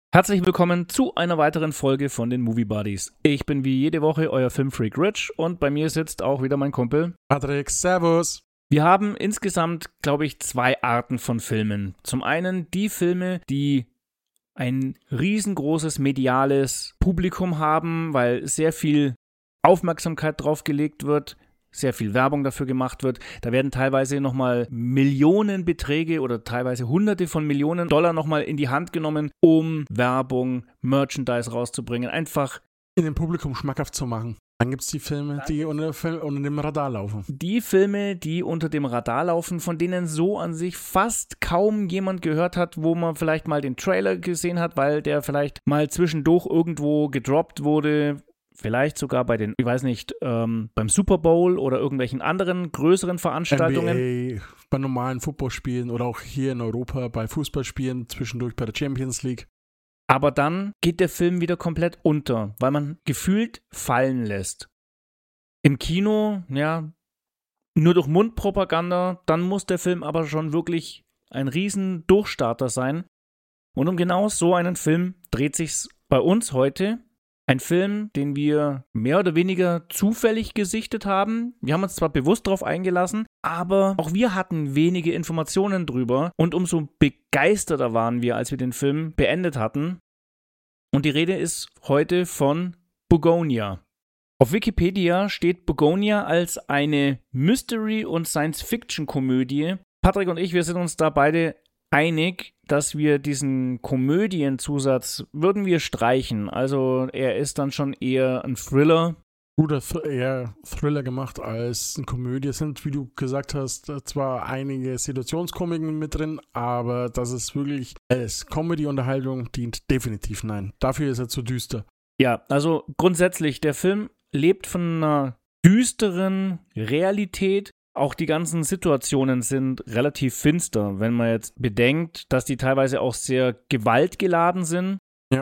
Herzlich willkommen zu einer weiteren Folge von den Movie Buddies. Ich bin wie jede Woche euer Filmfreak Rich und bei mir sitzt auch wieder mein Kumpel Patrick, servus. Wir haben insgesamt, glaube ich, zwei Arten von Filmen. Zum einen die Filme, die ein riesengroßes mediales Publikum haben, weil sehr viel Aufmerksamkeit drauf gelegt wird, sehr viel Werbung dafür gemacht wird. Da werden teilweise nochmal Millionenbeträge oder teilweise Hunderte von Millionen $, nochmal in die Hand genommen, um Werbung, Merchandise rauszubringen. Einfach in dem Publikum schmackhaft zu machen. Dann gibt es die Filme, die unter dem Radar laufen. Die Filme, die unter dem Radar laufen, von denen so an sich fast kaum jemand gehört hat, wo man vielleicht mal den Trailer gesehen hat, weil der vielleicht mal zwischendurch irgendwo gedroppt wurde. Vielleicht sogar bei den, ich weiß nicht, beim Super Bowl oder irgendwelchen anderen größeren Veranstaltungen. NBA, bei normalen Footballspielen oder auch hier in Europa bei Fußballspielen, zwischendurch bei der Champions League. Aber dann geht der Film wieder komplett unter, weil man gefühlt fallen lässt. Im Kino, ja, nur durch Mundpropaganda, dann muss der Film aber schon wirklich ein riesen Durchstarter sein. Und um genau so einen Film dreht sich's bei uns heute. Ein Film, den wir mehr oder weniger zufällig gesichtet haben. Wir haben uns zwar bewusst darauf eingelassen, aber auch wir hatten wenige Informationen drüber und umso begeisterter waren wir, als wir den Film beendet hatten. Und die Rede ist heute von Bugonia. Auf Wikipedia steht Bugonia als eine Mystery- und Science-Fiction-Komödie. Patrick und ich, wir sind uns da beide einig, dass wir diesen Komödienzusatz würden wir streichen. Also er ist dann schon eher ein Thriller. Guter eher Thriller gemacht als eine Komödie. Es sind, wie du gesagt hast, zwar einige Situationskomiken mit drin, aber dass es wirklich als Comedy-Unterhaltung dient, definitiv nein. Dafür ist er zu düster. Ja, also grundsätzlich, der Film lebt von einer düsteren Realität. Auch die ganzen Situationen sind relativ finster, wenn man jetzt bedenkt, dass die teilweise auch sehr gewaltgeladen sind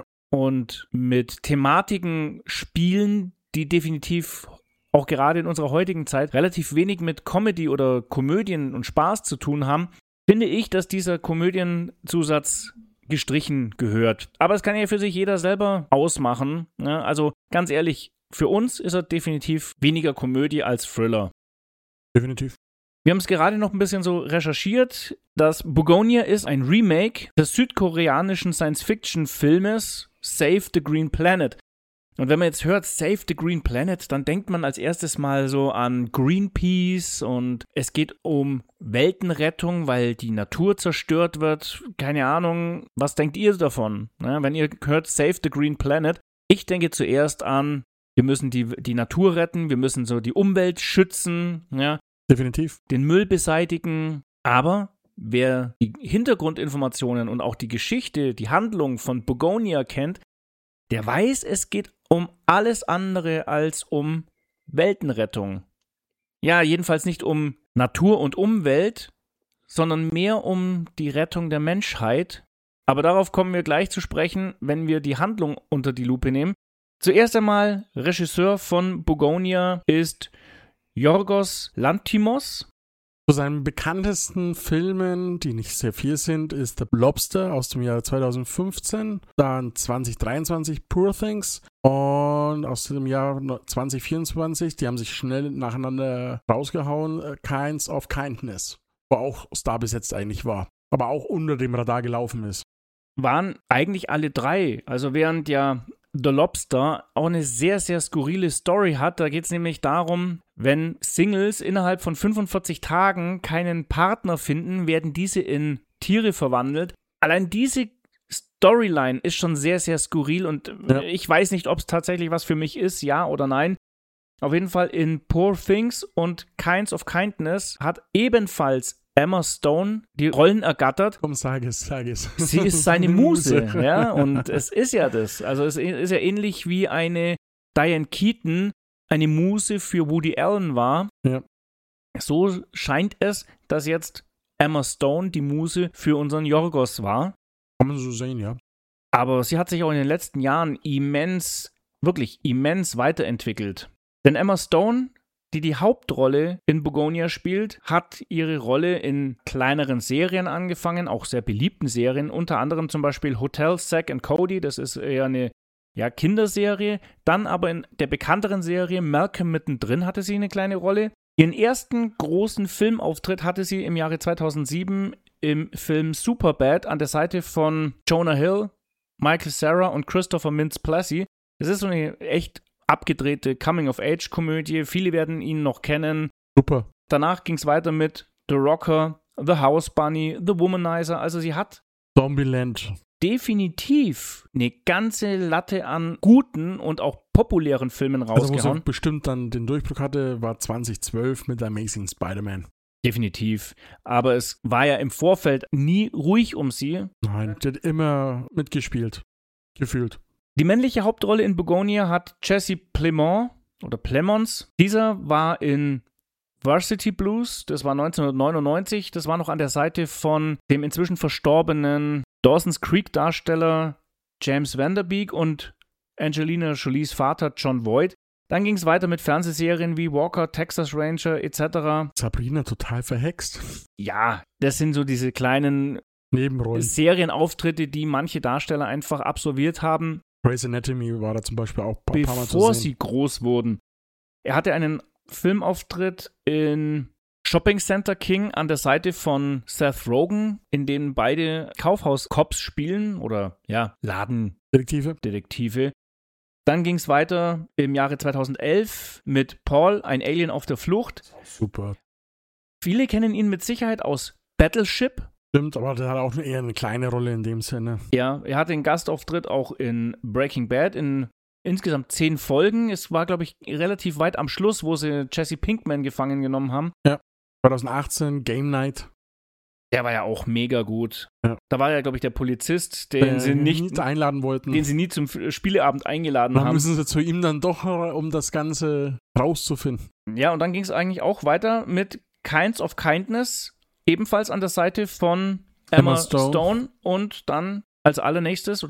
und mit Thematiken spielen, die definitiv auch gerade in unserer heutigen Zeit relativ wenig mit Comedy oder Komödien und Spaß zu tun haben, finde ich, dass dieser Komödienzusatz gestrichen gehört. Aber das kann ja für sich jeder selber ausmachen. Ne? Also ganz ehrlich, für uns ist er definitiv weniger Komödie als Thriller. Definitiv. Wir haben es gerade noch ein bisschen so recherchiert. Das Bugonia ist ein Remake des südkoreanischen Science-Fiction-Filmes Save the Green Planet. Und wenn man jetzt hört Save the Green Planet, dann denkt man als erstes mal so an Greenpeace und es geht um Weltenrettung, weil die Natur zerstört wird. Keine Ahnung, was denkt ihr davon? Ja, wenn ihr hört Save the Green Planet, ich denke zuerst an, wir müssen die Natur retten, wir müssen so die Umwelt schützen, ja. Definitiv. Den Müll beseitigen. Aber wer die Hintergrundinformationen und auch die Geschichte, die Handlung von Bugonia kennt, der weiß, es geht um alles andere als um Weltenrettung. Ja, jedenfalls nicht um Natur und Umwelt, sondern mehr um die Rettung der Menschheit. Aber darauf kommen wir gleich zu sprechen, wenn wir die Handlung unter die Lupe nehmen. Zuerst einmal, Regisseur von Bugonia ist Yorgos Lanthimos. Zu seinen bekanntesten Filmen, die nicht sehr viel sind, ist The Lobster aus dem Jahr 2015, dann 2023 Poor Things und aus dem Jahr 2024, die haben sich schnell nacheinander rausgehauen, Kinds of Kindness, wo auch starbesetzt eigentlich war, aber auch unter dem Radar gelaufen ist. Waren eigentlich alle drei, also während ja The Lobster auch eine sehr, sehr skurrile Story hat. Da geht es nämlich darum, wenn Singles innerhalb von 45 Tagen keinen Partner finden, werden diese in Tiere verwandelt. Allein diese Storyline ist schon sehr, sehr skurril und ich weiß nicht, ob es tatsächlich was für mich ist, ja oder nein. Auf jeden Fall in Poor Things und Kinds of Kindness hat ebenfalls Emma Stone die Rollen ergattert. Komm, sag es. Sie ist seine Muse, ja, und es ist ja das. Also es ist ja ähnlich wie eine Diane Keaton eine Muse für Woody Allen war. Ja. So scheint es, dass jetzt Emma Stone die Muse für unseren Yorgos war. Kann man so sehen, ja. Aber sie hat sich auch in den letzten Jahren immens weiterentwickelt. Denn Emma Stone die Hauptrolle in Begonia spielt, hat ihre Rolle in kleineren Serien angefangen, auch sehr beliebten Serien, unter anderem zum Beispiel Hotel Zack and Cody, das ist eher eine Kinderserie. Dann aber in der bekannteren Serie Malcolm mittendrin hatte sie eine kleine Rolle. Ihren ersten großen Filmauftritt hatte sie im Jahre 2007 im Film Superbad an der Seite von Jonah Hill, Michael Cera und Christopher Mintz-Plasse. Das ist so eine echt abgedrehte Coming-of-Age-Komödie. Viele werden ihn noch kennen. Super. Danach ging es weiter mit The Rocker, The House Bunny, The Womanizer. Also sie hat Zombieland. Definitiv eine ganze Latte an guten und auch populären Filmen rausgehauen. Also wo sie bestimmt dann den Durchbruch hatte, war 2012 mit Amazing Spider-Man. Definitiv. Aber es war ja im Vorfeld nie ruhig um sie. Nein, die hat immer mitgespielt. Gefühlt. Die männliche Hauptrolle in Begonia hat Jesse Plemons. Dieser war in Varsity Blues, das war 1999. Das war noch an der Seite von dem inzwischen verstorbenen Dawson's Creek-Darsteller James Van Der Beek und Angelina Jolies Vater Jon Voight. Dann ging es weiter mit Fernsehserien wie Walker, Texas Ranger etc. Sabrina total verhext. Ja, das sind so diese kleinen Nebenrollen. Serienauftritte, die manche Darsteller einfach absolviert haben. Grey's Anatomy war da zum Beispiel auch ein paar Mal zu Bevor sehen. sie groß wurden. Er hatte einen Filmauftritt in Shopping Center King an der Seite von Seth Rogen, in dem beide Kaufhaus-Cops spielen oder Ladendetektive. Dann ging es weiter im Jahre 2011 mit Paul, ein Alien auf der Flucht. Super. Viele kennen ihn mit Sicherheit aus Battleship. Stimmt, aber der hat auch eher eine kleine Rolle in dem Sinne. Ja, er hatte einen Gastauftritt auch in Breaking Bad in insgesamt 10 Folgen. Es war, glaube ich, relativ weit am Schluss, wo sie Jesse Pinkman gefangen genommen haben. Ja, 2018, Game Night. Der war ja auch mega gut. Ja. Da war ja, glaube ich, der Polizist, den sie nicht einladen wollten. Den sie nie zum Spieleabend eingeladen haben. Dann müssen sie zu ihm dann doch, um das Ganze rauszufinden. Ja, und dann ging es eigentlich auch weiter mit Kinds of Kindness, ebenfalls an der Seite von Emma Stone und dann als allerletztes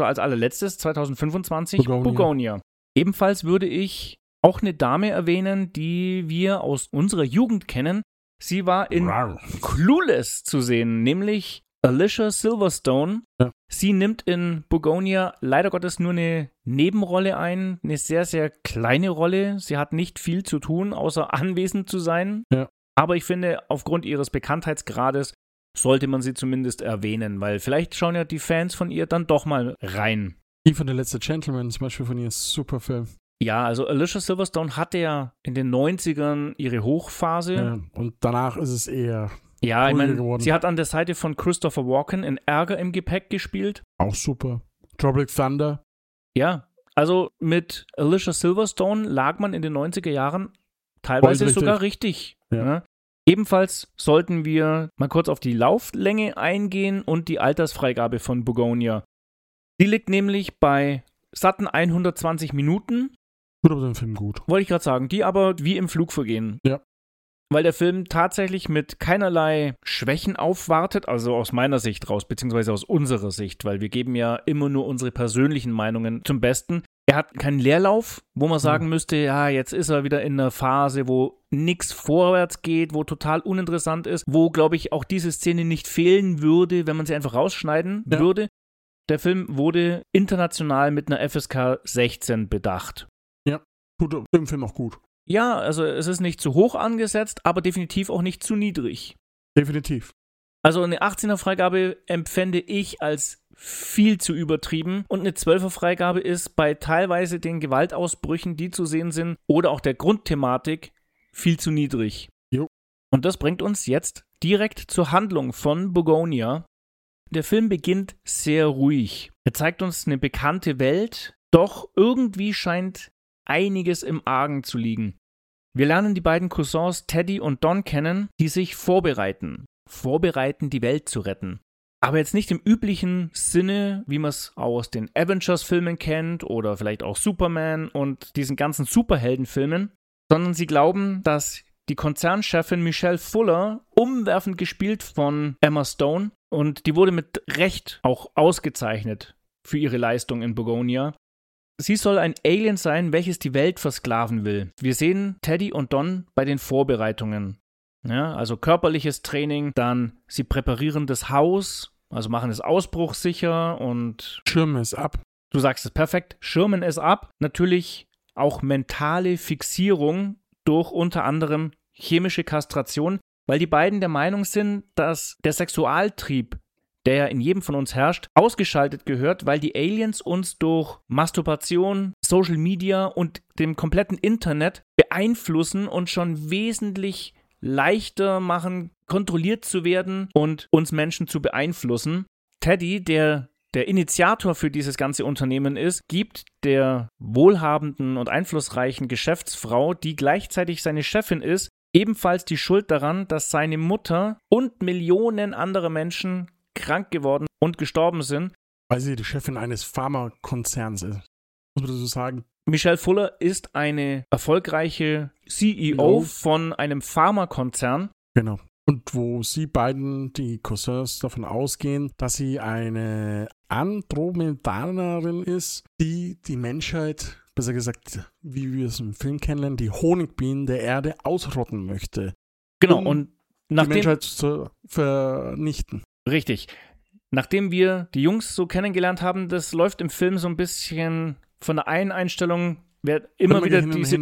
2025 Begonia. Ebenfalls würde ich auch eine Dame erwähnen, die wir aus unserer Jugend kennen. Sie war in Clueless zu sehen, nämlich Alicia Silverstone. Ja. Sie nimmt in Begonia leider Gottes nur eine Nebenrolle ein, eine sehr, sehr kleine Rolle. Sie hat nicht viel zu tun, außer anwesend zu sein. Ja. Aber ich finde, aufgrund ihres Bekanntheitsgrades sollte man sie zumindest erwähnen, weil vielleicht schauen ja die Fans von ihr dann doch mal rein. Die von der letzte Gentleman zum Beispiel von ihr ist super Film. Ja, also Alicia Silverstone hatte ja in den 90ern ihre Hochphase. Ja, und danach ist es eher ja, ich meine, sie hat an der Seite von Christopher Walken in Ärger im Gepäck gespielt. Auch super. Tropic Thunder. Ja, also mit Alicia Silverstone lag man in den 90er Jahren teilweise sogar richtig. Ja. Ne? Ebenfalls sollten wir mal kurz auf die Lauflänge eingehen und die Altersfreigabe von Begonia. Die liegt nämlich bei satten 120 Minuten. Tut aber den Film gut. Wollte ich gerade sagen, die aber wie im Flug vergehen. Ja. Weil der Film tatsächlich mit keinerlei Schwächen aufwartet, also aus meiner Sicht raus, beziehungsweise aus unserer Sicht, weil wir geben ja immer nur unsere persönlichen Meinungen zum Besten. Er hat keinen Leerlauf, wo man sagen müsste, ja, jetzt ist er wieder in einer Phase, wo nichts vorwärts geht, wo total uninteressant ist, wo, glaube ich, auch diese Szene nicht fehlen würde, wenn man sie einfach rausschneiden würde. Der Film wurde international mit einer FSK 16 bedacht. Ja, tut dem Film auch gut. Ja, also es ist nicht zu hoch angesetzt, aber definitiv auch nicht zu niedrig. Definitiv. Also eine 18er-Freigabe empfände ich als viel zu übertrieben und eine 12er-Freigabe ist bei teilweise den Gewaltausbrüchen, die zu sehen sind, oder auch der Grundthematik viel zu niedrig. Jo. Und das bringt uns jetzt direkt zur Handlung von Begonia. Der Film beginnt sehr ruhig. Er zeigt uns eine bekannte Welt, doch irgendwie scheint einiges im Argen zu liegen. Wir lernen die beiden Cousins Teddy und Don kennen, die sich vorbereiten, die Welt zu retten. Aber jetzt nicht im üblichen Sinne, wie man es aus den Avengers-Filmen kennt oder vielleicht auch Superman und diesen ganzen Superheldenfilmen, sondern sie glauben, dass die Konzernchefin Michelle Fuller, umwerfend gespielt von Emma Stone, und die wurde mit Recht auch ausgezeichnet für ihre Leistung in Begonia, sie soll ein Alien sein, welches die Welt versklaven will. Wir sehen Teddy und Don bei den Vorbereitungen. Ja, also körperliches Training, dann sie präparieren das Haus, also machen es ausbruchssicher und schirmen es ab. Du sagst es perfekt, schirmen es ab. Natürlich auch mentale Fixierung durch unter anderem chemische Kastration, weil die beiden der Meinung sind, dass der Sexualtrieb, der ja in jedem von uns herrscht, ausgeschaltet gehört, weil die Aliens uns durch Masturbation, Social Media und dem kompletten Internet beeinflussen und schon wesentlich leichter machen, kontrolliert zu werden und uns Menschen zu beeinflussen. Teddy, der Initiator für dieses ganze Unternehmen ist, gibt der wohlhabenden und einflussreichen Geschäftsfrau, die gleichzeitig seine Chefin ist, ebenfalls die Schuld daran, dass seine Mutter und Millionen andere Menschen krank geworden und gestorben sind. Weil sie die Chefin eines Pharmakonzerns ist. Muss man so sagen. Michelle Fuller ist eine erfolgreiche CEO von einem Pharmakonzern. Genau. Und wo sie beiden, die Cousins, davon ausgehen, dass sie eine Andromedanerin ist, die die Menschheit, besser gesagt, wie wir es im Film kennenlernen, die Honigbienen der Erde ausrotten möchte. Genau, und nachdem die Menschheit zu vernichten. Richtig. Nachdem wir die Jungs so kennengelernt haben, das läuft im Film so ein bisschen von der einen Einstellung, wird immer wieder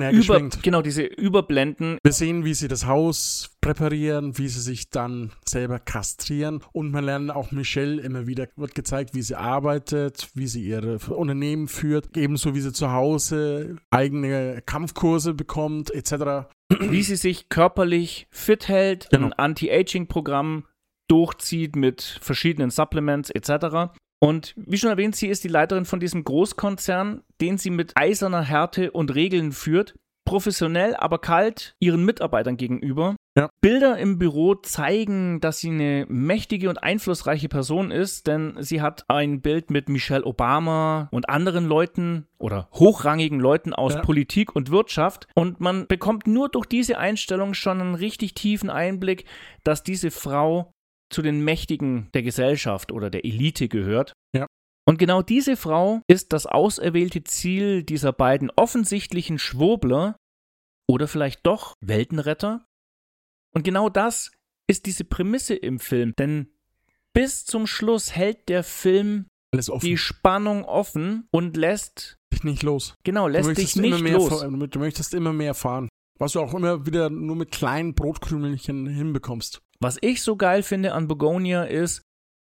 diese Überblenden. Wir sehen, wie sie das Haus präparieren, wie sie sich dann selber kastrieren und man lernt auch Michelle immer wieder, wird gezeigt, wie sie arbeitet, wie sie ihre Unternehmen führt, ebenso wie sie zu Hause eigene Kampfkurse bekommt, etc. Wie sie sich körperlich fit hält, ein Anti-Aging-Programm durchzieht mit verschiedenen Supplements etc. Und wie schon erwähnt, sie ist die Leiterin von diesem Großkonzern, den sie mit eiserner Härte und Regeln führt, professionell, aber kalt ihren Mitarbeitern gegenüber. Ja. Bilder im Büro zeigen, dass sie eine mächtige und einflussreiche Person ist, denn sie hat ein Bild mit Michelle Obama und anderen Leuten oder hochrangigen Leuten aus Politik und Wirtschaft und man bekommt nur durch diese Einstellung schon einen richtig tiefen Einblick, dass diese Frau zu den Mächtigen der Gesellschaft oder der Elite gehört. Ja. Und genau diese Frau ist das auserwählte Ziel dieser beiden offensichtlichen Schwurbler oder vielleicht doch Weltenretter. Und genau das ist diese Prämisse im Film, denn bis zum Schluss hält der Film die Spannung offen und lässt dich nicht los. Genau, lässt dich nicht los. Du möchtest immer mehr fahren, was du auch immer wieder nur mit kleinen Brotkrümelchen hinbekommst. Was ich so geil finde an Begonia ist,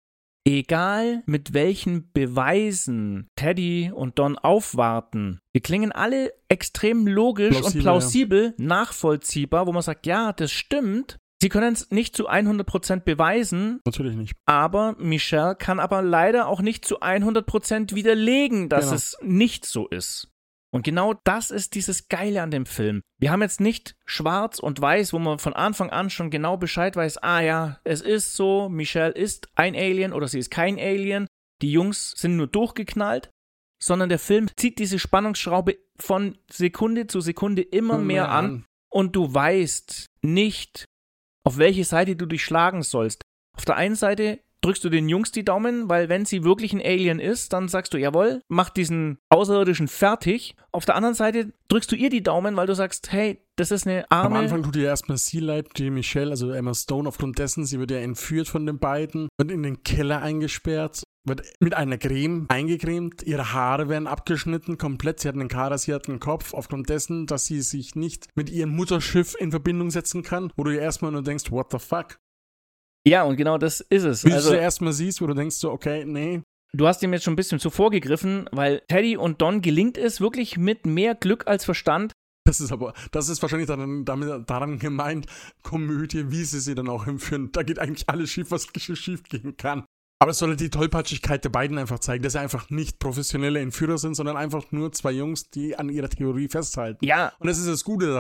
egal mit welchen Beweisen Teddy und Don aufwarten, die klingen alle extrem logisch und plausibel, nachvollziehbar, wo man sagt, ja, das stimmt. Sie können es nicht zu 100% beweisen. Natürlich nicht. Aber Michelle kann aber leider auch nicht zu 100% widerlegen, dass es nicht so ist. Und genau das ist dieses Geile an dem Film. Wir haben jetzt nicht schwarz und weiß, wo man von Anfang an schon genau Bescheid weiß, es ist so, Michelle ist ein Alien oder sie ist kein Alien, die Jungs sind nur durchgeknallt, sondern der Film zieht diese Spannungsschraube von Sekunde zu Sekunde immer mehr an und du weißt nicht, auf welche Seite du dich schlagen sollst. Auf der einen Seite drückst du den Jungs die Daumen, weil wenn sie wirklich ein Alien ist, dann sagst du, jawohl, mach diesen Außerirdischen fertig. Auf der anderen Seite drückst du ihr die Daumen, weil du sagst, hey, das ist eine arme... Am Anfang tut ihr erstmal sie leid, die Michelle, also Emma Stone, aufgrund dessen, sie wird ja entführt von den beiden, wird in den Keller eingesperrt, wird mit einer Creme eingecremt, ihre Haare werden abgeschnitten, komplett, sie hat einen karasierten Kopf, aufgrund dessen, dass sie sich nicht mit ihrem Mutterschiff in Verbindung setzen kann, wo du dir erstmal nur denkst, what the fuck? Ja, und genau das ist es. Wie du es erstmal siehst, wo du denkst so, okay, nee. Du hast ihm jetzt schon ein bisschen zuvor gegriffen, weil Teddy und Don gelingt es wirklich mit mehr Glück als Verstand. Das ist wahrscheinlich daran gemeint, Komödie, wie sie dann auch hinführen. Da geht eigentlich alles schief, was schief gehen kann. Aber es soll die Tollpatschigkeit der beiden einfach zeigen, dass sie einfach nicht professionelle Entführer sind, sondern einfach nur zwei Jungs, die an ihrer Theorie festhalten. Ja. Und das ist das Gute daran.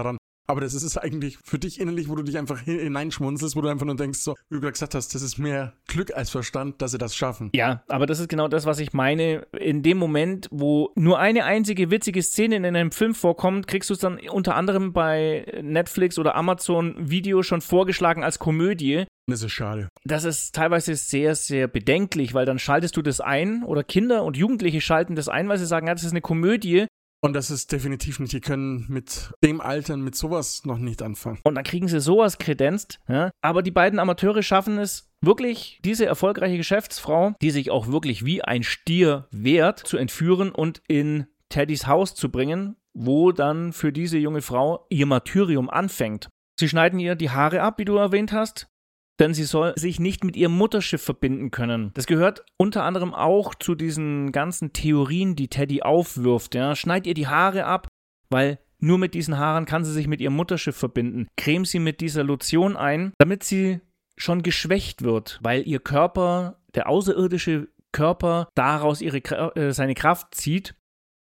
Aber das ist es eigentlich für dich innerlich, wo du dich einfach hineinschmunzelst, wo du einfach nur denkst, so, wie du gerade gesagt hast, das ist mehr Glück als Verstand, dass sie das schaffen. Ja, aber das ist genau das, was ich meine. In dem Moment, wo nur eine einzige witzige Szene in einem Film vorkommt, kriegst du es dann unter anderem bei Netflix oder Amazon Video schon vorgeschlagen als Komödie. Das ist schade. Das ist teilweise sehr, sehr bedenklich, weil dann schaltest du das ein oder Kinder und Jugendliche schalten das ein, weil sie sagen, ja, das ist eine Komödie. Und das ist definitiv nicht, die können mit dem Alter, mit sowas noch nicht anfangen. Und dann kriegen sie sowas kredenzt. Ja? Aber die beiden Amateure schaffen es wirklich, diese erfolgreiche Geschäftsfrau, die sich auch wirklich wie ein Stier wehrt, zu entführen und in Teddys Haus zu bringen, wo dann für diese junge Frau ihr Martyrium anfängt. Sie schneiden ihr die Haare ab, wie du erwähnt hast, denn sie soll sich nicht mit ihrem Mutterschiff verbinden können. Das gehört unter anderem auch zu diesen ganzen Theorien, die Teddy aufwirft. Ja? Schneid ihr die Haare ab, weil nur mit diesen Haaren kann sie sich mit ihrem Mutterschiff verbinden. Creme sie mit dieser Lotion ein, damit sie schon geschwächt wird, weil ihr Körper, der außerirdische Körper, daraus seine Kraft zieht.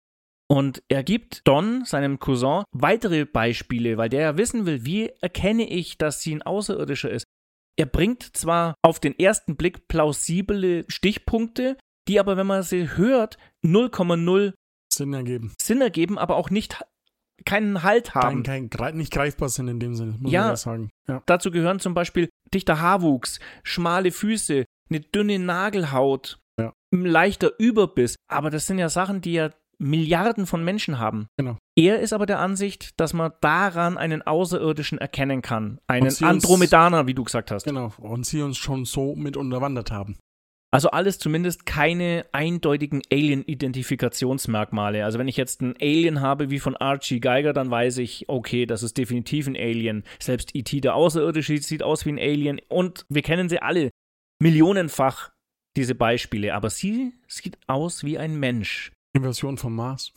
Und er gibt Don, seinem Cousin, weitere Beispiele, weil der ja wissen will, wie erkenne ich, dass sie ein Außerirdischer ist. Er bringt zwar auf den ersten Blick plausible Stichpunkte, die aber, wenn man sie hört, 0,0 Sinn ergeben, aber auch keinen Halt haben. Nicht greifbar sind in dem Sinne, muss man ja sagen. Ja. Dazu gehören zum Beispiel dichter Haarwuchs, schmale Füße, eine dünne Nagelhaut, ein leichter Überbiss. Aber das sind ja Sachen, die ja Milliarden von Menschen haben. Genau. Er ist aber der Ansicht, dass man daran einen Außerirdischen erkennen kann. Einen Andromedaner, wie du gesagt hast. Genau. Und sie uns schon so mit unterwandert haben. Also alles zumindest keine eindeutigen Alien-Identifikationsmerkmale. Also wenn ich jetzt einen Alien habe wie von Archie Geiger, dann weiß ich, okay, das ist definitiv ein Alien. Selbst E.T., der Außerirdische, sieht aus wie ein Alien. Und wir kennen sie alle millionenfach, diese Beispiele. Aber sie sieht aus wie ein Mensch. Invasion vom Mars.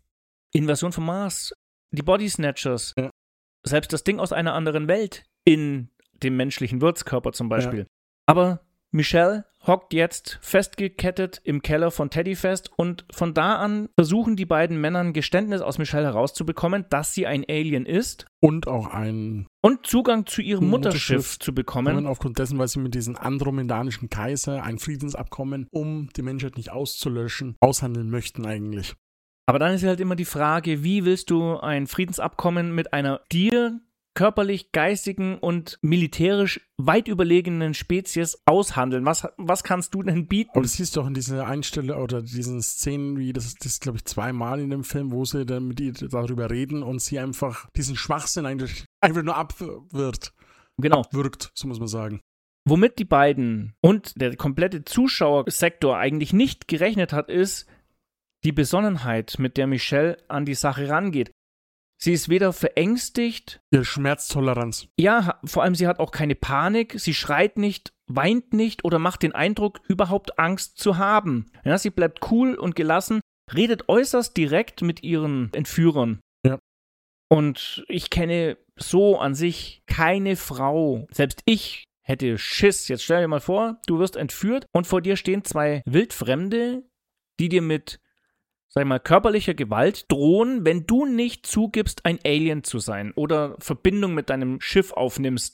Die Body Snatchers. Ja. Selbst das Ding aus einer anderen Welt in dem menschlichen Wirtskörper zum Beispiel. Ja. Aber Michelle hockt jetzt festgekettet im Keller von Teddy fest und von da an versuchen die beiden Männer ein Geständnis aus Michelle herauszubekommen, dass sie ein Alien ist. Und auch und Zugang zu ihrem Mutterschiff zu bekommen. Und aufgrund dessen, weil sie mit diesem andromedanischen Kaiser ein Friedensabkommen, um die Menschheit nicht auszulöschen, aushandeln möchten eigentlich. Aber dann ist halt immer die Frage, wie willst du ein Friedensabkommen mit einer dir körperlich, geistigen und militärisch weit überlegenen Spezies aushandeln? Was kannst du denn bieten? Aber das siehst du auch in dieser Einstellung oder diesen Szenen, wie das glaube ich, 2-mal in dem Film, wo sie dann mit ihr darüber reden und sie einfach diesen Schwachsinn eigentlich einfach nur abwirkt. Genau. Abwirkt, so muss man sagen. Womit die beiden und der komplette Zuschauersektor eigentlich nicht gerechnet hat, ist die Besonnenheit, mit der Michelle an die Sache rangeht. Sie ist weder verängstigt. Ihre Schmerztoleranz. Ja, vor allem sie hat auch keine Panik. Sie schreit nicht, weint nicht oder macht den Eindruck, überhaupt Angst zu haben. Ja, sie bleibt cool und gelassen, redet äußerst direkt mit ihren Entführern. Ja. Und ich kenne so an sich keine Frau, selbst ich hätte Schiss. Jetzt stell dir mal vor, du wirst entführt und vor dir stehen 2 Wildfremde, die dir mit, sag ich mal, körperlicher Gewalt drohen, wenn du nicht zugibst, ein Alien zu sein oder Verbindung mit deinem Schiff aufnimmst.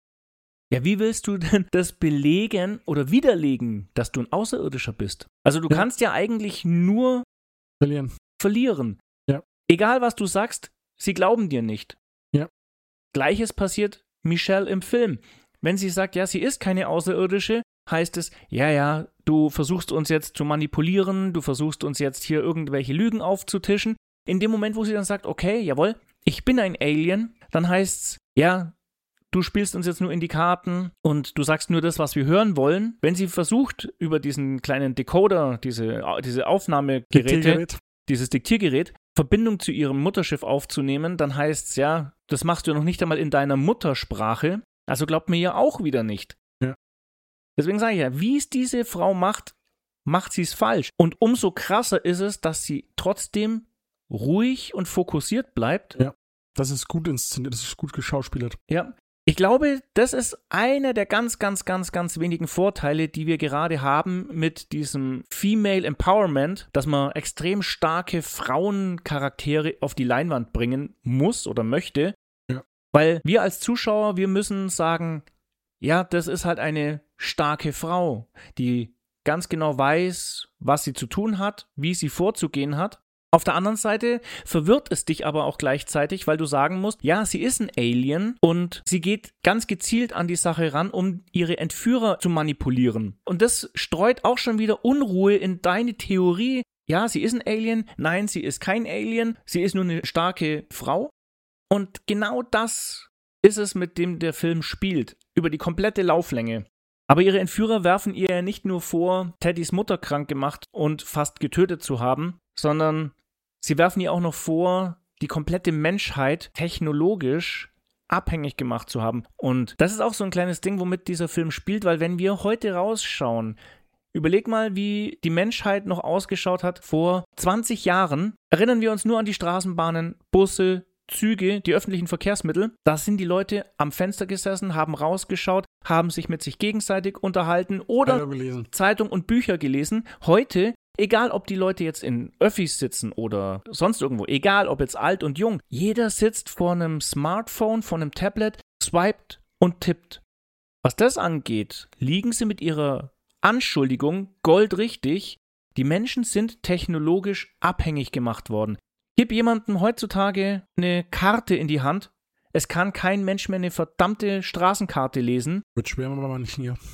Ja, wie willst du denn das belegen oder widerlegen, dass du ein Außerirdischer bist? Also du kannst ja eigentlich nur verlieren. Ja. Egal, was du sagst, sie glauben dir nicht. Ja. Gleiches passiert Michelle im Film. Wenn sie sagt, ja, sie ist keine Außerirdische, heißt es, ja, du versuchst uns jetzt zu manipulieren, du versuchst uns jetzt hier irgendwelche Lügen aufzutischen. In dem Moment, wo sie dann sagt, okay, jawohl, ich bin ein Alien, dann heißt's, ja, du spielst uns jetzt nur in die Karten und du sagst nur das, was wir hören wollen. Wenn sie versucht, über diesen kleinen Decoder, diese Aufnahmegeräte, dieses Diktiergerät, Verbindung zu ihrem Mutterschiff aufzunehmen, dann heißt's, ja, das machst du noch nicht einmal in deiner Muttersprache, also glaubt mir ja auch wieder nicht. Deswegen sage ich ja, wie es diese Frau macht sie es falsch. Und umso krasser ist es, dass sie trotzdem ruhig und fokussiert bleibt. Ja, das ist gut inszeniert, das ist gut geschauspielert. Ja, ich glaube, das ist einer der ganz, ganz, ganz, ganz wenigen Vorteile, die wir gerade haben mit diesem Female Empowerment, dass man extrem starke Frauencharaktere auf die Leinwand bringen muss oder möchte. Ja. Weil wir als Zuschauer, wir müssen sagen, ja, das ist halt eine starke Frau, die ganz genau weiß, was sie zu tun hat, wie sie vorzugehen hat. Auf der anderen Seite verwirrt es dich aber auch gleichzeitig, weil du sagen musst, ja, sie ist ein Alien und sie geht ganz gezielt an die Sache ran, um ihre Entführer zu manipulieren. Und das streut auch schon wieder Unruhe in deine Theorie. Ja, sie ist ein Alien, nein, sie ist kein Alien, sie ist nur eine starke Frau. Und genau das ist es, mit dem der Film spielt, über die komplette Lauflänge. Aber ihre Entführer werfen ihr ja nicht nur vor, Teddys Mutter krank gemacht und fast getötet zu haben, sondern sie werfen ihr auch noch vor, die komplette Menschheit technologisch abhängig gemacht zu haben. Und das ist auch so ein kleines Ding, womit dieser Film spielt, weil wenn wir heute rausschauen, überleg mal, wie die Menschheit noch ausgeschaut hat vor 20 Jahren. Erinnern wir uns nur an die Straßenbahnen, Busse, Züge, die öffentlichen Verkehrsmittel. Da sind die Leute am Fenster gesessen, haben rausgeschaut, haben sich mit sich gegenseitig unterhalten oder Zeitung und Bücher gelesen. Heute, egal ob die Leute jetzt in Öffis sitzen oder sonst irgendwo, egal ob jetzt alt und jung, jeder sitzt vor einem Smartphone, vor einem Tablet, swiped und tippt. Was das angeht, liegen sie mit ihrer Anschuldigung goldrichtig. Die Menschen sind technologisch abhängig gemacht worden. Gib jemandem heutzutage eine Karte in die Hand. Es kann kein Mensch mehr eine verdammte Straßenkarte lesen. Wird schwer bei manchen, ja.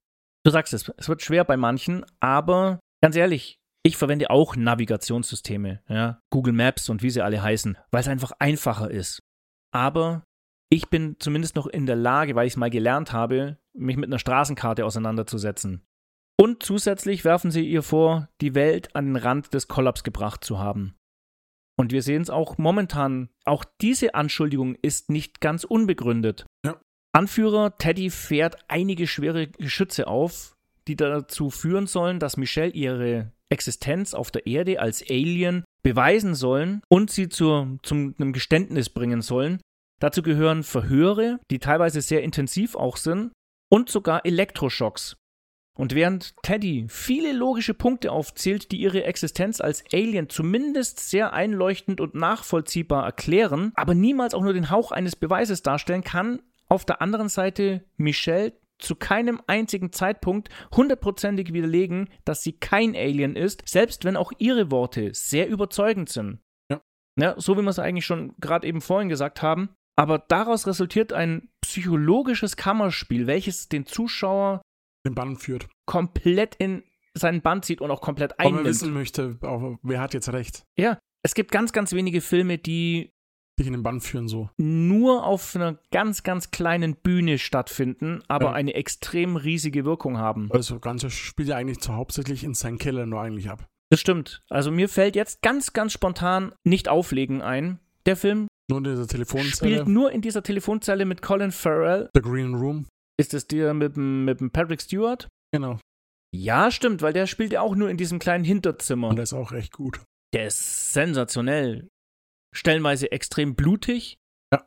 Du sagst es wird schwer bei manchen, aber ganz ehrlich, ich verwende auch Navigationssysteme, ja, Google Maps und wie sie alle heißen, weil es einfach einfacher ist. Aber ich bin zumindest noch in der Lage, weil ich es mal gelernt habe, mich mit einer Straßenkarte auseinanderzusetzen. Und zusätzlich werfen sie ihr vor, die Welt an den Rand des Kollaps gebracht zu haben. Und wir sehen es auch momentan, auch diese Anschuldigung ist nicht ganz unbegründet. Ja. Anführer Teddy fährt einige schwere Geschütze auf, die dazu führen sollen, dass Michelle ihre Existenz auf der Erde als Alien beweisen sollen und sie zu einem Geständnis bringen sollen. Dazu gehören Verhöre, die teilweise sehr intensiv auch sind, und sogar Elektroschocks. Und während Teddy viele logische Punkte aufzählt, die ihre Existenz als Alien zumindest sehr einleuchtend und nachvollziehbar erklären, aber niemals auch nur den Hauch eines Beweises darstellen, kann auf der anderen Seite Michelle zu keinem einzigen Zeitpunkt hundertprozentig widerlegen, dass sie kein Alien ist, selbst wenn auch ihre Worte sehr überzeugend sind. Ja, so wie wir es eigentlich schon gerade eben vorhin gesagt haben. Aber daraus resultiert ein psychologisches Kammerspiel, welches den Zuschauer den Bann führt. Komplett in seinen Bann zieht und auch komplett einnimmt. Ob man wissen möchte, wer hat jetzt recht. Ja, es gibt ganz, ganz wenige Filme, die dich in den Bann führen so. Nur auf einer ganz, ganz kleinen Bühne stattfinden, aber eine extrem riesige Wirkung haben. Also das Ganze spielt ja eigentlich hauptsächlich in seinen Keller nur eigentlich ab. Das stimmt. Also mir fällt jetzt ganz, ganz spontan nicht Auflegen ein. Der Film nur in dieser Telefonzelle. Spielt nur in dieser Telefonzelle mit Colin Farrell. The Green Room. Ist das der mit dem Patrick Stewart? Genau. Ja, stimmt, weil der spielt ja auch nur in diesem kleinen Hinterzimmer. Und der ist auch echt gut. Der ist sensationell. Stellenweise extrem blutig. Ja.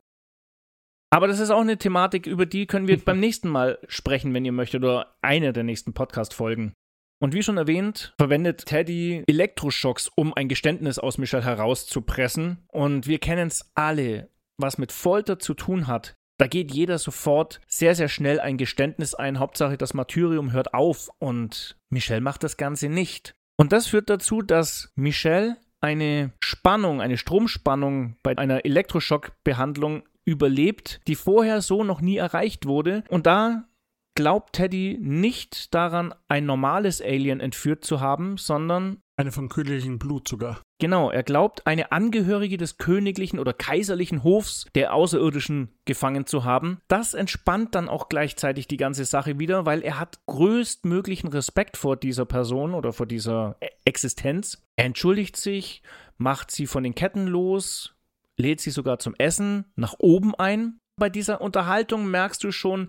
Aber das ist auch eine Thematik, über die können wir beim nächsten Mal sprechen, wenn ihr möchtet, oder eine der nächsten Podcast-Folgen. Und wie schon erwähnt, verwendet Teddy Elektroschocks, um ein Geständnis aus Michelle herauszupressen. Und wir kennen es alle, was mit Folter zu tun hat. Da geht jeder sofort sehr, sehr schnell ein Geständnis ein. Hauptsache, das Martyrium hört auf. Und Michelle macht das Ganze nicht. Und das führt dazu, dass Michelle eine Spannung, eine Stromspannung bei einer Elektroschockbehandlung überlebt, die vorher so noch nie erreicht wurde. Und da glaubt Teddy nicht daran, ein normales Alien entführt zu haben, sondern eine von königlichem Blut sogar. Genau, er glaubt, eine Angehörige des königlichen oder kaiserlichen Hofs der Außerirdischen gefangen zu haben. Das entspannt dann auch gleichzeitig die ganze Sache wieder, weil er hat größtmöglichen Respekt vor dieser Person oder vor dieser Existenz. Er entschuldigt sich, macht sie von den Ketten los, lädt sie sogar zum Essen nach oben ein. Bei dieser Unterhaltung merkst du schon,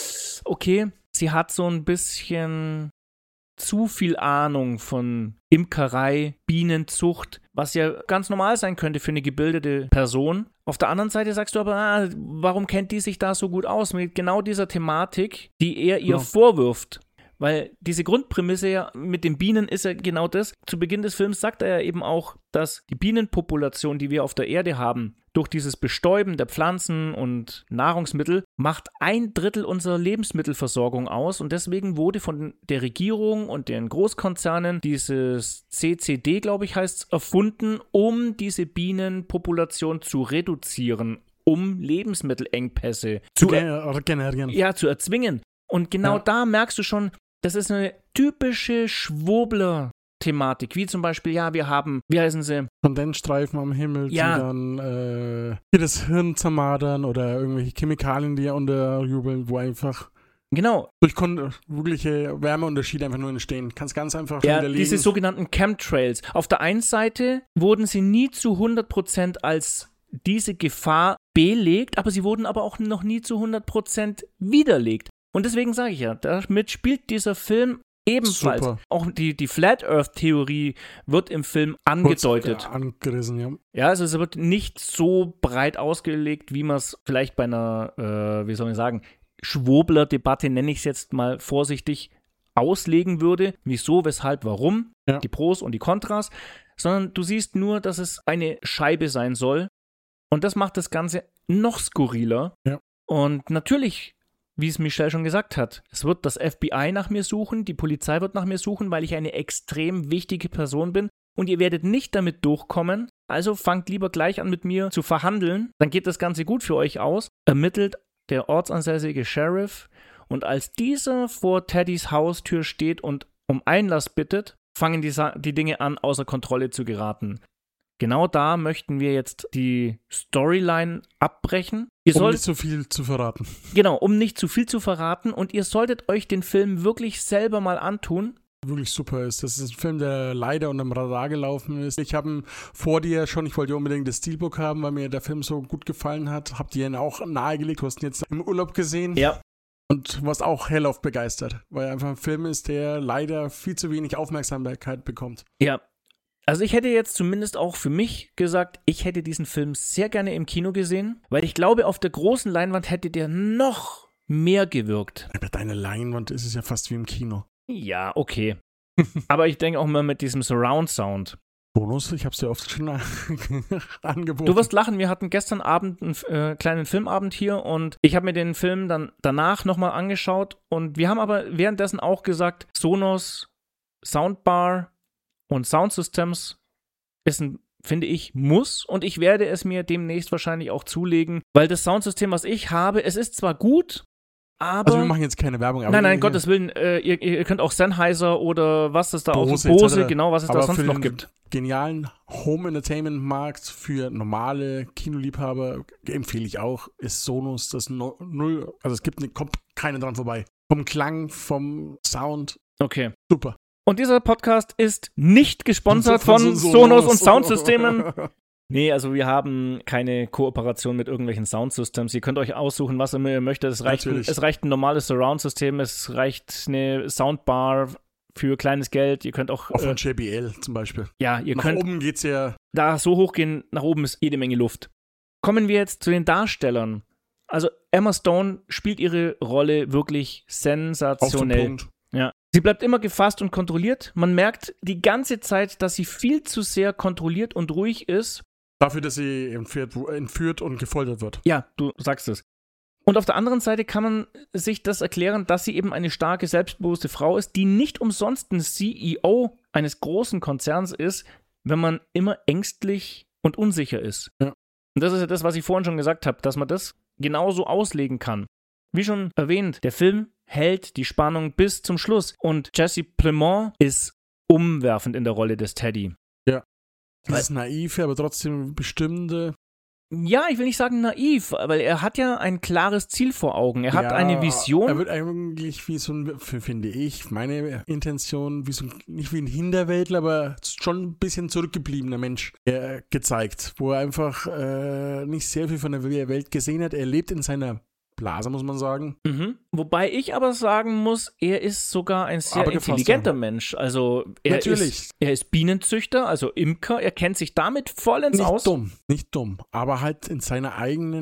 okay, sie hat so ein bisschen zu viel Ahnung von Imkerei, Bienenzucht, was ja ganz normal sein könnte für eine gebildete Person. Auf der anderen Seite sagst du aber, warum kennt die sich da so gut aus mit genau dieser Thematik, die er ihr vorwirft? Weil diese Grundprämisse ja mit den Bienen ist ja genau das. Zu Beginn des Films sagt er ja eben auch, dass die Bienenpopulation, die wir auf der Erde haben, durch dieses Bestäuben der Pflanzen und Nahrungsmittel, macht 1/3 unserer Lebensmittelversorgung aus. Und deswegen wurde von der Regierung und den Großkonzernen dieses CCD, glaube ich, heißt es, erfunden, um diese Bienenpopulation zu reduzieren, um Lebensmittelengpässe zu generieren. Ja, zu erzwingen. Und genau da merkst du schon, das ist eine typische Schwurbler-Thematik, wie zum Beispiel, ja, wir haben, wie heißen sie? Kondensstreifen am Himmel, die dann das Hirn zermadern oder irgendwelche Chemikalien, die unterjubeln, wo einfach durch wirkliche Wärmeunterschiede einfach nur entstehen. Kannst ganz einfach schon widerlegen. Diese sogenannten Chemtrails. Auf der einen Seite wurden sie nie zu 100% als diese Gefahr belegt, aber sie wurden aber auch noch nie zu 100% widerlegt. Und deswegen sage ich ja, damit spielt dieser Film ebenfalls. Super. Auch die Flat Earth-Theorie wird im Film angedeutet. Angerissen, ja. Ja, also es wird nicht so breit ausgelegt, wie man es vielleicht bei einer, Schwurbler-Debatte, nenne ich es jetzt mal vorsichtig, auslegen würde. Wieso, weshalb, warum, die Pros und die Kontras, sondern du siehst nur, dass es eine Scheibe sein soll. Und das macht das Ganze noch skurriler. Ja. Und natürlich, wie es Michelle schon gesagt hat, es wird das FBI nach mir suchen, die Polizei wird nach mir suchen, weil ich eine extrem wichtige Person bin und ihr werdet nicht damit durchkommen, also fangt lieber gleich an mit mir zu verhandeln, dann geht das Ganze gut für euch aus, ermittelt der ortsansässige Sheriff und als dieser vor Teddys Haustür steht und um Einlass bittet, fangen die Dinge an, außer Kontrolle zu geraten. Genau da möchten wir jetzt die Storyline abbrechen. Um nicht zu viel zu verraten. Genau, um nicht zu viel zu verraten. Und ihr solltet euch den Film wirklich selber mal antun. Wirklich super ist. Das ist ein Film, der leider unterm Radar gelaufen ist. Ich habe ihn vor dir schon, ich wollte ja unbedingt das Steelbook haben, weil mir der Film so gut gefallen hat. Hab dir ihn auch nahegelegt, du hast ihn jetzt im Urlaub gesehen. Ja. Und warst auch hellauf begeistert, weil er einfach ein Film ist, der leider viel zu wenig Aufmerksamkeit bekommt. Ja. Also ich hätte jetzt zumindest auch für mich gesagt, ich hätte diesen Film sehr gerne im Kino gesehen, weil ich glaube, auf der großen Leinwand hätte der noch mehr gewirkt. Bei deiner Leinwand ist es ja fast wie im Kino. Ja, okay. Aber ich denke auch mal mit diesem Surround-Sound. Bonus, ich hab's dir oft schon angeboten. Du wirst lachen, wir hatten gestern Abend einen kleinen Filmabend hier und ich habe mir den Film dann danach nochmal angeschaut und wir haben aber währenddessen auch gesagt, Sonos Soundbar und Soundsystems ist ein, finde ich, Muss und ich werde es mir demnächst wahrscheinlich auch zulegen, weil das Soundsystem, was ich habe, es ist zwar gut, aber... Also wir machen jetzt keine Werbung. Aber nein, Gottes Willen, ihr könnt auch Sennheiser oder was es da auch so Bose, genau, was es da sonst noch gibt. Genialen Home-Entertainment-Markt für normale Kinoliebhaber empfehle ich auch, ist Sonos das Null, also kommt keiner dran vorbei. Vom Klang, vom Sound. Okay. Super. Und dieser Podcast ist nicht gesponsert von Sonos und Soundsystemen. Nee, also wir haben keine Kooperation mit irgendwelchen Soundsystems. Ihr könnt euch aussuchen, was ihr möchtet. Es reicht ein normales Surround-System, es reicht eine Soundbar für kleines Geld. Ihr könnt auch von JBL zum Beispiel. Ja, ihr könnt. Nach oben geht's ja. Da so hoch gehen, nach oben ist jede Menge Luft. Kommen wir jetzt zu den Darstellern. Also Emma Stone spielt ihre Rolle wirklich sensationell. Auf den Punkt. Ja. Sie bleibt immer gefasst und kontrolliert. Man merkt die ganze Zeit, dass sie viel zu sehr kontrolliert und ruhig ist. Dafür, dass sie entführt und gefoltert wird. Ja, du sagst es. Und auf der anderen Seite kann man sich das erklären, dass sie eben eine starke, selbstbewusste Frau ist, die nicht umsonst ein CEO eines großen Konzerns ist, wenn man immer ängstlich und unsicher ist. Ja. Und das ist ja das, was ich vorhin schon gesagt habe, dass man das genauso auslegen kann. Wie schon erwähnt, der Film hält die Spannung bis zum Schluss. Und Jesse Plemons ist umwerfend in der Rolle des Teddy. Ja. Das ist naiv, aber trotzdem bestimmte. Ja, ich will nicht sagen naiv, weil er hat ja ein klares Ziel vor Augen. Er hat eine Vision. Er wird eigentlich wie so ein, finde ich, meine Intention, nicht wie ein Hinterwäldler, aber schon ein bisschen zurückgebliebener Mensch gezeigt, wo er einfach nicht sehr viel von der Welt gesehen hat. Er lebt in seiner Blase, muss man sagen. Mhm. Wobei ich aber sagen muss, er ist sogar ein sehr intelligenter Mensch. Also er ist Bienenzüchter, also Imker. Er kennt sich damit vollends aus. Nicht dumm, aber halt in seiner eigenen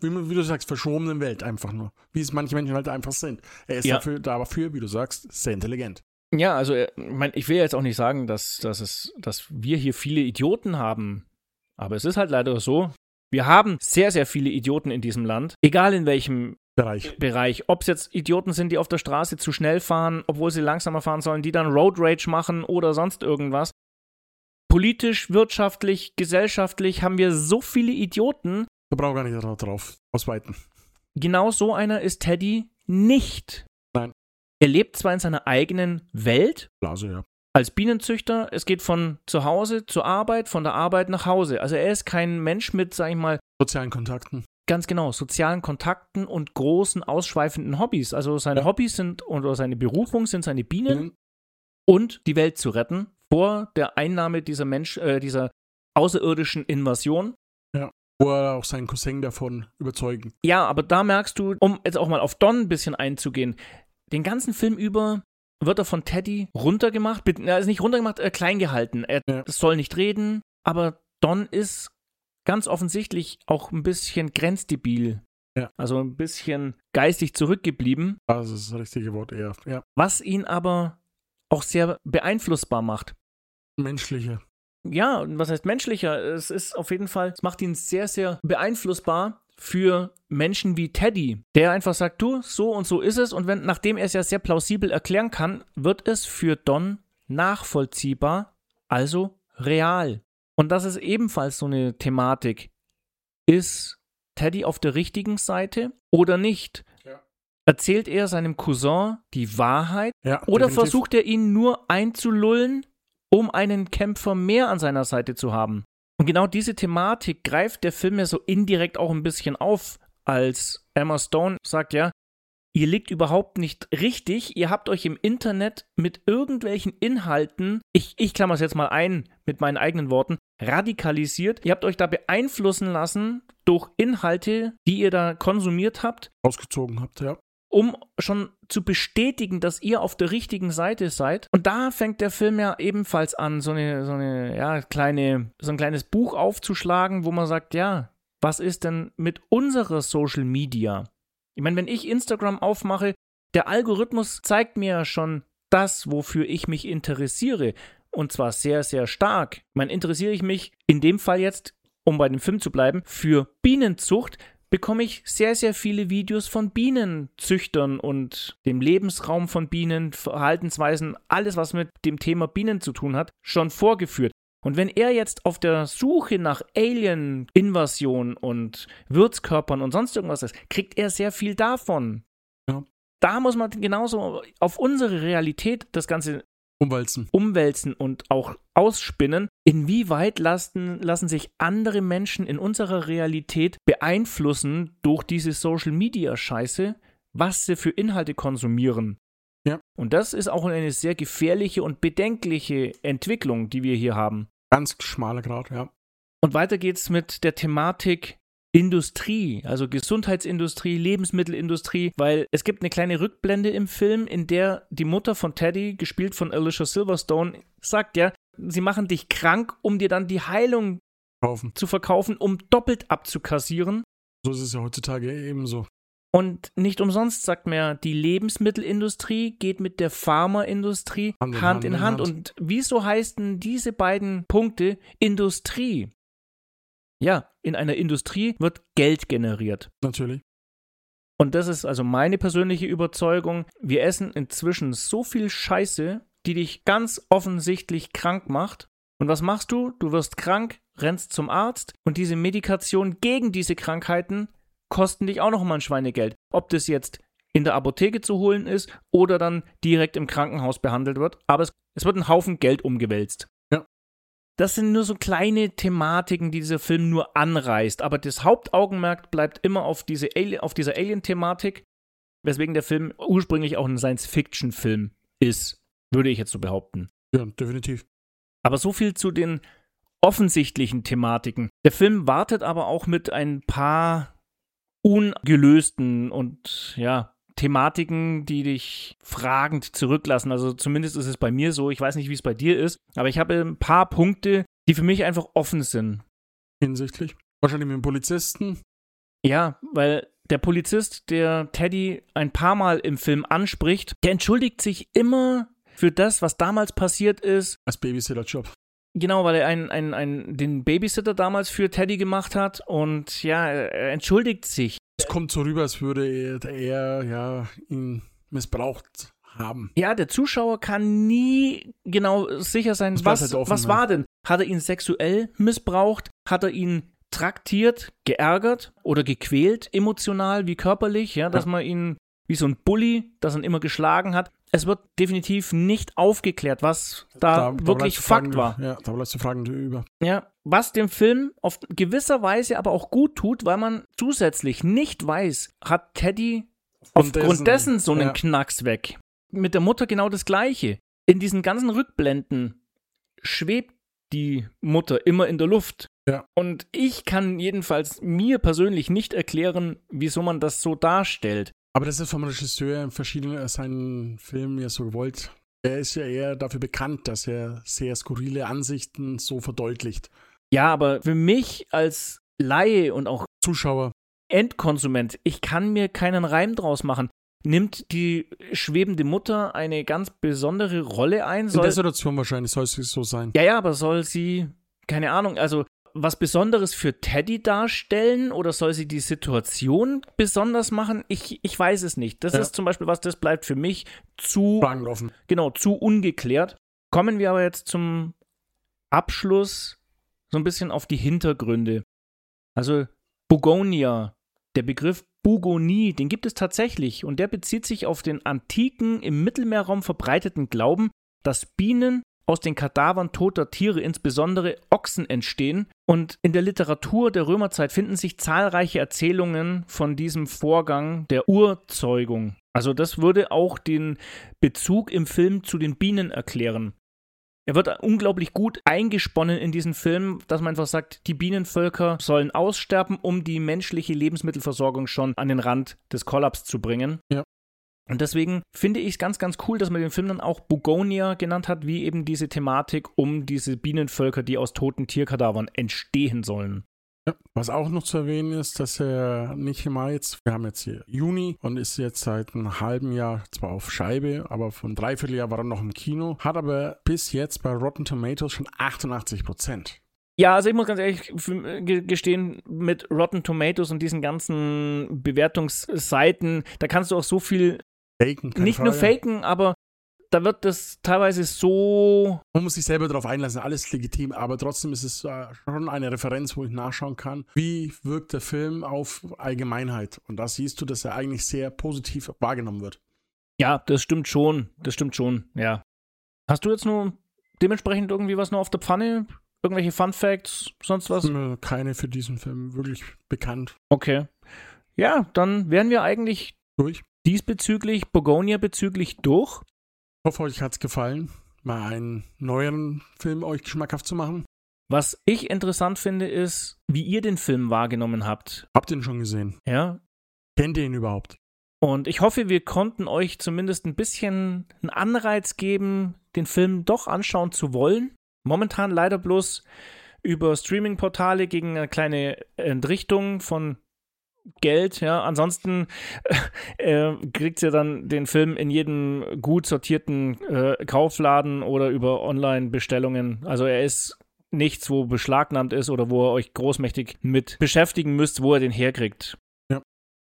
wie du sagst, verschobenen Welt einfach nur. Wie es manche Menschen halt einfach sind. Er ist dafür, wie du sagst, sehr intelligent. Ja, also ich will jetzt auch nicht sagen, dass wir hier viele Idioten haben. Aber es ist halt leider so, wir haben sehr, sehr viele Idioten in diesem Land. Egal in welchem Bereich. Ob es jetzt Idioten sind, die auf der Straße zu schnell fahren, obwohl sie langsamer fahren sollen, die dann Road Rage machen oder sonst irgendwas. Politisch, wirtschaftlich, gesellschaftlich haben wir so viele Idioten. Da brauchen wir gar nicht drauf ausweiten. Genau so einer ist Teddy nicht. Nein. Er lebt zwar in seiner eigenen Welt. Blase, ja. Als Bienenzüchter, es geht von zu Hause zur Arbeit, von der Arbeit nach Hause. Also er ist kein Mensch mit, sag ich mal, sozialen Kontakten. Ganz genau, sozialen Kontakten und großen, ausschweifenden Hobbys. Also seine Hobbys oder seine Berufung sind seine Bienen und die Welt zu retten vor der Einnahme dieser außerirdischen Invasion. Ja, oder auch seinen Cousin davon überzeugen. Ja, aber da merkst du, um jetzt auch mal auf Don ein bisschen einzugehen, den ganzen Film über wird er von Teddy runtergemacht, er ist nicht runtergemacht, klein gehalten. Er soll nicht reden, aber Don ist ganz offensichtlich auch ein bisschen grenzdebil. Ja. Also ein bisschen geistig zurückgeblieben. Das ist das richtige Wort eher, ja. Was ihn aber auch sehr beeinflussbar macht. Menschlicher. Ja, und was heißt menschlicher? Es ist auf jeden Fall, es macht ihn sehr, sehr beeinflussbar für Menschen wie Teddy, der einfach sagt, du, so und so ist es. Und nachdem er es ja sehr plausibel erklären kann, wird es für Don nachvollziehbar, also real. Und das ist ebenfalls so eine Thematik. Ist Teddy auf der richtigen Seite oder nicht? Ja. Erzählt er seinem Cousin die Wahrheit? Ja, oder definitiv. versucht er ihn nur einzulullen, um einen Kämpfer mehr an seiner Seite zu haben? Und genau diese Thematik greift der Film ja so indirekt auch ein bisschen auf, als Emma Stone sagt, ja, ihr liegt überhaupt nicht richtig, ihr habt euch im Internet mit irgendwelchen Inhalten, ich klammer es jetzt mal ein mit meinen eigenen Worten, radikalisiert, ihr habt euch da beeinflussen lassen durch Inhalte, die ihr da konsumiert habt. Ausgezogen habt, ja. Um schon zu bestätigen, dass ihr auf der richtigen Seite seid. Und da fängt der Film ja ebenfalls an, so ein kleines Buch aufzuschlagen, wo man sagt, ja, was ist denn mit unserer Social Media? Ich meine, wenn ich Instagram aufmache, der Algorithmus zeigt mir ja schon das, wofür ich mich interessiere. Und zwar sehr, sehr stark. Ich meine, interessiere ich mich in dem Fall jetzt, um bei dem Film zu bleiben, für Bienenzucht, bekomme ich sehr, sehr viele Videos von Bienenzüchtern und dem Lebensraum von Bienen, Verhaltensweisen, alles, was mit dem Thema Bienen zu tun hat, schon vorgeführt. Und wenn er jetzt auf der Suche nach Alien-Invasion und Wirtskörpern und sonst irgendwas ist, kriegt er sehr viel davon. Ja. Da muss man genauso auf unsere Realität das Ganze umwälzen und auch ausspinnen. Inwieweit lassen sich andere Menschen in unserer Realität beeinflussen durch diese Social-Media-Scheiße, was sie für Inhalte konsumieren? Ja. Und das ist auch eine sehr gefährliche und bedenkliche Entwicklung, die wir hier haben. Ganz schmaler Grad, ja. Und weiter geht's mit der Thematik Industrie, also Gesundheitsindustrie, Lebensmittelindustrie, weil es gibt eine kleine Rückblende im Film, in der die Mutter von Teddy, gespielt von Alicia Silverstone, sagt ja, sie machen dich krank, um dir dann die Heilung zu verkaufen, um doppelt abzukassieren. So ist es ja heutzutage ebenso. Und nicht umsonst sagt man ja, die Lebensmittelindustrie geht mit der Pharmaindustrie Hand in Hand. Und wieso heißen diese beiden Punkte Industrie? Ja, in einer Industrie wird Geld generiert. Natürlich. Und das ist also meine persönliche Überzeugung. Wir essen inzwischen so viel Scheiße, die dich ganz offensichtlich krank macht. Und was machst du? Du wirst krank, rennst zum Arzt und diese Medikation gegen diese Krankheiten kosten dich auch noch mal ein Schweinegeld. Ob das jetzt in der Apotheke zu holen ist oder dann direkt im Krankenhaus behandelt wird. Aber es wird ein Haufen Geld umgewälzt. Ja. Das sind nur so kleine Thematiken, die dieser Film nur anreißt. Aber das Hauptaugenmerk bleibt immer auf dieser Alien-Thematik, weswegen der Film ursprünglich auch ein Science-Fiction-Film ist, würde ich jetzt so behaupten. Ja, definitiv. Aber so viel zu den offensichtlichen Thematiken. Der Film wartet aber auch mit ein paar ungelösten und Thematiken, die dich fragend zurücklassen. Also zumindest ist es bei mir so. Ich weiß nicht, wie es bei dir ist, aber ich habe ein paar Punkte, die für mich einfach offen sind. Hinsichtlich? Wahrscheinlich mit dem Polizisten. Ja, weil der Polizist, der Teddy ein paar Mal im Film anspricht, der entschuldigt sich immer für das, was damals passiert ist. Als Babysitter-Job. Genau, weil er den Babysitter damals für Teddy gemacht hat und ja, er entschuldigt sich. Es kommt so rüber, als würde er ihn missbraucht haben. Ja, der Zuschauer kann nie genau sicher sein, was war denn? Hat er ihn sexuell missbraucht? Hat er ihn traktiert, geärgert oder gequält, emotional wie körperlich, ja, dass man ihn wie so ein Bully, dass er ihn immer geschlagen hat. Es wird definitiv nicht aufgeklärt, was da wirklich Fakt war. Ja, da bleibst du Fragen über. Ja, was dem Film auf gewisser Weise aber auch gut tut, weil man zusätzlich nicht weiß, hat Teddy aufgrund dessen so einen Knacks weg. Mit der Mutter genau das Gleiche. In diesen ganzen Rückblenden schwebt die Mutter immer in der Luft. Ja. Und ich kann jedenfalls mir persönlich nicht erklären, wieso man das so darstellt. Aber das ist vom Regisseur in verschiedenen seinen Filmen ja so gewollt. Er ist ja eher dafür bekannt, dass er sehr skurrile Ansichten so verdeutlicht. Ja, aber für mich als Laie und auch Zuschauer, Endkonsument, ich kann mir keinen Reim draus machen. Nimmt die schwebende Mutter eine ganz besondere Rolle ein? In der Situation wahrscheinlich soll es so sein. Ja, aber soll sie, keine Ahnung, also was Besonderes für Teddy darstellen oder soll sie die Situation besonders machen? Ich weiß es nicht. Das ist zum Beispiel was, das bleibt für mich zu ungeklärt. Kommen wir aber jetzt zum Abschluss so ein bisschen auf die Hintergründe. Also Bugonia, der Begriff Bugonie, den gibt es tatsächlich und der bezieht sich auf den antiken, im Mittelmeerraum verbreiteten Glauben, dass Bienen aus den Kadavern toter Tiere, insbesondere Ochsen, entstehen. Und in der Literatur der Römerzeit finden sich zahlreiche Erzählungen von diesem Vorgang der Urzeugung. Also das würde auch den Bezug im Film zu den Bienen erklären. Er wird unglaublich gut eingesponnen in diesen Film, dass man einfach sagt, die Bienenvölker sollen aussterben, um die menschliche Lebensmittelversorgung schon an den Rand des Kollaps zu bringen. Ja. Und deswegen finde ich es ganz, ganz cool, dass man den Film dann auch Bugonia genannt hat, wie eben diese Thematik um diese Bienenvölker, die aus toten Tierkadavern entstehen sollen. Ja, was auch noch zu erwähnen ist, dass er nicht immer jetzt, wir haben jetzt hier Juni und ist jetzt seit einem halben Jahr zwar auf Scheibe, aber von Dreivierteljahr war er noch im Kino, hat aber bis jetzt bei Rotten Tomatoes schon 88%. Ja, also ich muss ganz ehrlich gestehen, mit Rotten Tomatoes und diesen ganzen Bewertungsseiten, da kannst du auch so viel nur faken, aber da wird das teilweise so... Man muss sich selber darauf einlassen, alles legitim, aber trotzdem ist es schon eine Referenz, wo ich nachschauen kann, wie wirkt der Film auf Allgemeinheit. Und da siehst du, dass er eigentlich sehr positiv wahrgenommen wird. Ja, das stimmt schon, ja. Hast du jetzt nur dementsprechend irgendwie was noch auf der Pfanne? Irgendwelche Fun Facts, sonst was? Keine für diesen Film wirklich bekannt. Okay. Ja, dann wären wir eigentlich diesbezüglich, Bugonia bezüglich durch. Ich hoffe, euch hat es gefallen, mal einen neueren Film euch schmackhaft zu machen. Was ich interessant finde, ist, wie ihr den Film wahrgenommen habt. Habt ihr ihn schon gesehen? Ja. Kennt ihr ihn überhaupt? Und ich hoffe, wir konnten euch zumindest ein bisschen einen Anreiz geben, den Film doch anschauen zu wollen. Momentan leider bloß über Streaming-Portale gegen eine kleine Entrichtung von Geld, ja. Ansonsten kriegt ihr dann den Film in jedem gut sortierten Kaufladen oder über Online-Bestellungen. Also er ist nichts, wo beschlagnahmt ist oder wo ihr euch großmächtig mit beschäftigen müsst, wo ihr den herkriegt. Ja.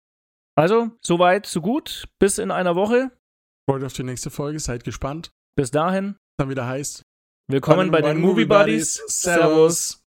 Also, soweit, so gut. Bis in einer Woche. Freut euch auf die nächste Folge, seid gespannt. Bis dahin. Dann wieder heißt Willkommen bei den Movie Buddies. Servus.